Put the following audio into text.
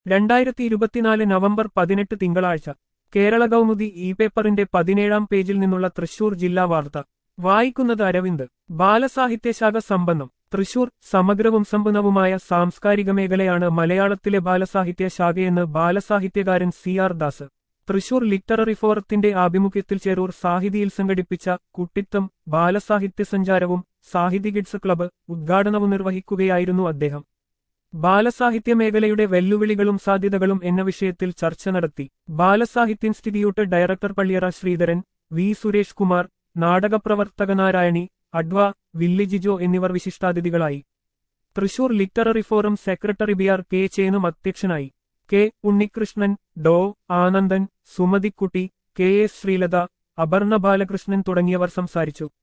2024 November 18 തിങ്കളാഴ്ച Kerala Kaumudi E പേപ്പറിന്റെ 17-ാം പേജിൽ നിന്നുള്ള തൃശൂർ ജില്ലാ വാർത്ത വായിക്കുന്നത് അരവിന്ദ്. ബാലസാഹിത്യശാഖ സമ്പന്നം. തൃശൂർ സമഗ്രവും സമ്പന്നവുമായ സാംസ്കാരിക മേഖലയാണ് മലയാളത്തിലെ ബാലസാഹിത്യ ശാഖയെന്ന് ബാലസാഹിത്യകാരൻ CR ദാസ്. തൃശൂർ ലിറ്റററി ഫോറത്തിന്റെ ആഭിമുഖ്യത്തിൽ ചേരൂർ സാഹിതിയിൽ സംഘടിപ്പിച്ച കുട്ടിത്തം ബാലസാഹിത്യ സഞ്ചാരവും സാഹിതി കിഡ്സ് ക്ലബ്ബ് ഉദ്ഘാടനവും നിർവഹിക്കുകയായിരുന്നു അദ്ദേഹം. ബാലസാഹിത്യ മേഖലയുടെ വെല്ലുവിളികളും സാധ്യതകളും എന്ന വിഷയത്തിൽ ചർച്ച നടത്തി. ബാലസാഹിത്യ institute director Palliyara Sreedharan, V Suresh Kumar, നാടകപ്രവർത്തക നാരായണി, അഡ്വ വില്ലി ജിജോ എന്നിവർ വിശിഷ്ടാതിഥികളായി. Thrissur literary forum secretary BR K ചേനും അധ്യക്ഷനായി. കെ ഉണ്ണികൃഷ്ണൻ, ഡോ ആനന്ദൻ, സുമതിക്കുട്ടി, KS ശ്രീലത, അപർണ ബാലകൃഷ്ണൻ തുടങ്ങിയവർ സംസാരിച്ചു.